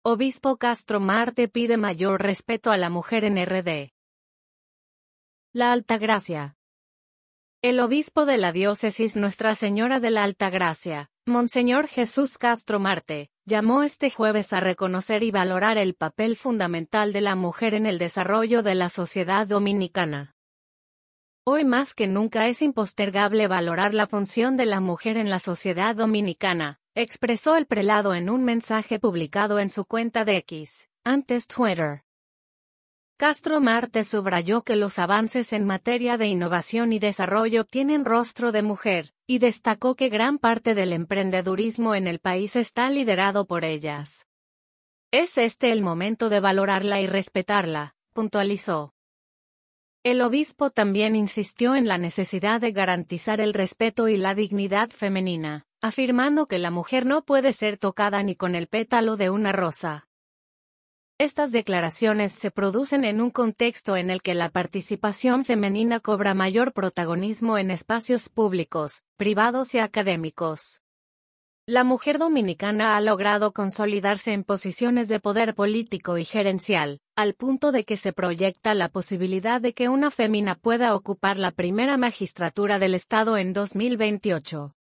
Obispo Castro Marte pide mayor respeto a la mujer en RD. La Altagracia. El obispo de la diócesis Nuestra Señora de la Altagracia, Monseñor Jesús Castro Marte, llamó este jueves a reconocer y valorar el papel fundamental de la mujer en el desarrollo de la sociedad dominicana. Hoy más que nunca es impostergable valorar la función de la mujer en la sociedad dominicana, expresó el prelado en un mensaje publicado en su cuenta de X, antes Twitter. Castro Marte subrayó que los avances en materia de innovación y desarrollo tienen rostro de mujer, y destacó que gran parte del emprendedurismo en el país está liderado por ellas. Es este el momento de valorarla y respetarla, puntualizó. El obispo también insistió en la necesidad de garantizar el respeto y la dignidad femenina, afirmando que la mujer no puede ser tocada ni con el pétalo de una rosa. Estas declaraciones se producen en un contexto en el que la participación femenina cobra mayor protagonismo en espacios públicos, privados y académicos. La mujer dominicana ha logrado consolidarse en posiciones de poder político y gerencial, al punto de que se proyecta la posibilidad de que una fémina pueda ocupar la primera magistratura del Estado en 2028.